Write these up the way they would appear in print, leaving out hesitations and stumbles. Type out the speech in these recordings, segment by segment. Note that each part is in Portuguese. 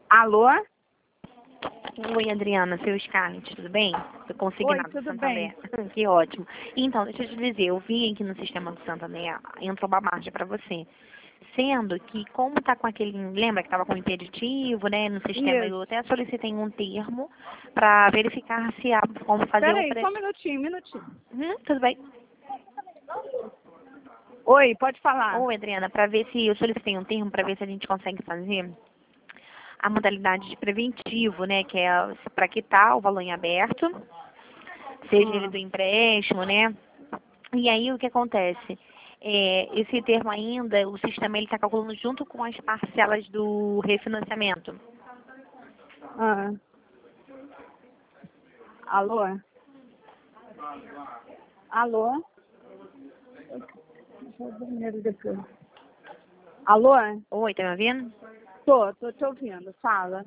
Alô? Oi, Adriana, seu Scarlett, tudo bem? Tô consignado Oi, do tudo Santander. bem? Que ótimo. Então, deixa eu te dizer, eu vi aqui no sistema do Santander, entrou uma margem para você. Sendo que, como tá com aquele, lembra que estava com impeditivo, né, no sistema, eu Isso. até solicitei um termo para verificar se há como fazer Espera um aí, só um minutinho. Tudo bem. Oi, pode falar. Oi, Adriana, para ver se eu solicitei um termo para ver se a gente consegue fazer a modalidade de preventivo, né, que é para quitar o valor em aberto, seja ele Ah, do empréstimo, né? E aí o que acontece? Esse termo ainda, o sistema ele está calculando junto com as parcelas do refinanciamento. ah. Alô? Alô? Deixa eu dormir depois. Alô? Oi, tá me ouvindo? Tô te ouvindo, fala.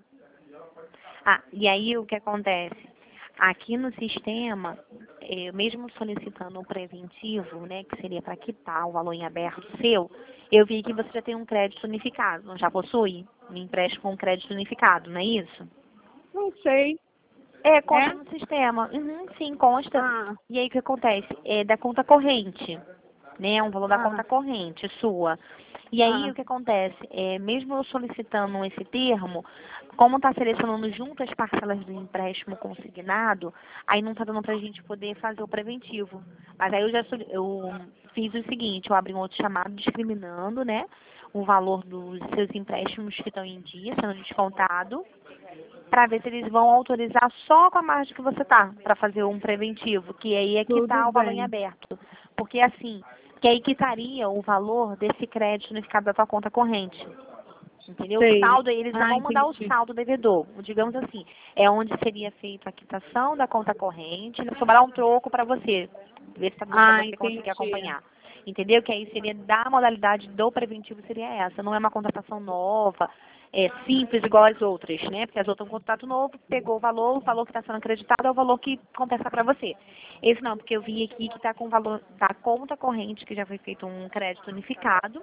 Ah, e aí o que acontece? Aqui no sistema, mesmo solicitando um preventivo, né, que seria para quitar o valor em aberto seu, eu vi que você já tem um crédito unificado, não já possui? Um empréstimo com crédito unificado, não é isso? Não sei. Consta É? no sistema. Uhum, sim, consta. Ah, E aí o que acontece? É da conta corrente, né? Um valor da ah, conta corrente sua. E aí ah. o que acontece? Mesmo eu solicitando esse termo, como está selecionando junto as parcelas do empréstimo consignado, aí não está dando para a gente poder fazer o preventivo. Mas aí eu fiz o seguinte, eu abri um outro chamado discriminando, né? O valor dos seus empréstimos que estão em dia, sendo descontado, para ver se eles vão autorizar só com a margem que você tá, para fazer um preventivo, que aí é Tudo quitar o valor em bem. aberto. Porque assim, que aí quitaria o valor desse crédito unificado da tua conta corrente. Entendeu? O Sei. saldo, eles já Ah, vão mudar o entendi. saldo devedor. Digamos assim, é onde seria feita a quitação da conta corrente, não sobrar um troco para você. Ver se tá dando para Ah, você conseguir entendi. acompanhar. Entendeu? Que aí seria da modalidade do preventivo seria essa. Não é uma contratação nova, simples igual as outras, né? Porque as outras é um contrato novo, pegou o valor que está sendo acreditado é o valor que compensa para você. Esse não, porque eu vi aqui que está com o valor da conta corrente, que já foi feito um crédito unificado.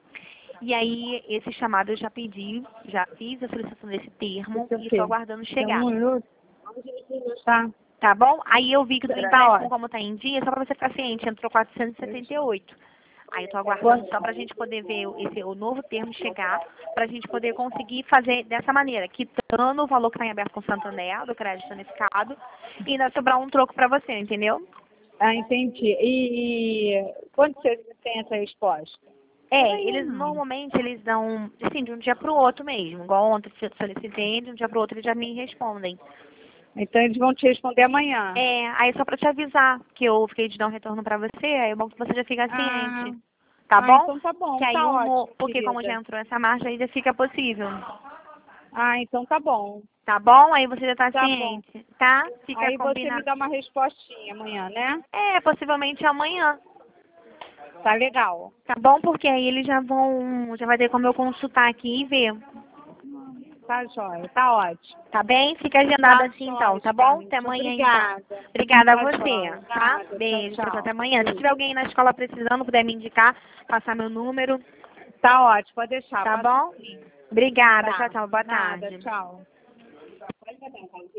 E aí, esse chamado eu já pedi, já fiz a solicitação desse termo Isso é o e estou quê? aguardando Tem chegar. 1 minuto? Tá. Tá bom? Aí eu vi que do Tá empréstimo, ótimo. como está em dia, só para você ficar ciente, entrou 478. Aí eu estou aguardando Quanto? só para a gente poder ver o novo termo chegar, para a gente poder conseguir fazer dessa maneira, quitando o valor que está em aberto com o Santander, do crédito unificado, e ainda sobrar um troco para você, entendeu? Ah, entendi. E quando você tem essa resposta? Eles normalmente eles dão, assim, de um dia para o outro mesmo. Igual ontem eu solicitei, de um dia para o outro eles já me respondem. Então eles vão te responder amanhã. Aí só para te avisar que eu fiquei de dar um retorno para você, aí é bom que você já fica Ah, ciente. Tá bom? então tá Que bom, aí tá ótimo, porque como já querida. entrou essa marcha, ainda fica possível. Ah, então tá bom. Tá bom? Aí você já tá Tá bom. ciente, tá? Fica Aí você me combinado. dá uma respostinha amanhã, né? Possivelmente amanhã. Tá legal. Tá bom? Porque aí eles já vai ter como eu consultar aqui e ver. Tá jóia, tá ótimo. Tá bem? Fica agendado Tá assim então, jóia, tá bom? Até Scarlett. amanhã então. Obrigada. Obrigada a Tá você, jóia. tá? Nada. Tchau, Beijo, tchau, tchau, até tchau. amanhã. Se tiver Beijo. alguém na escola precisando, puder me indicar, passar meu número, Tá ótimo, pode deixar. tá Passo bom? sim. Obrigada, tchau, Tá. tchau, boa Nada, tarde. tchau.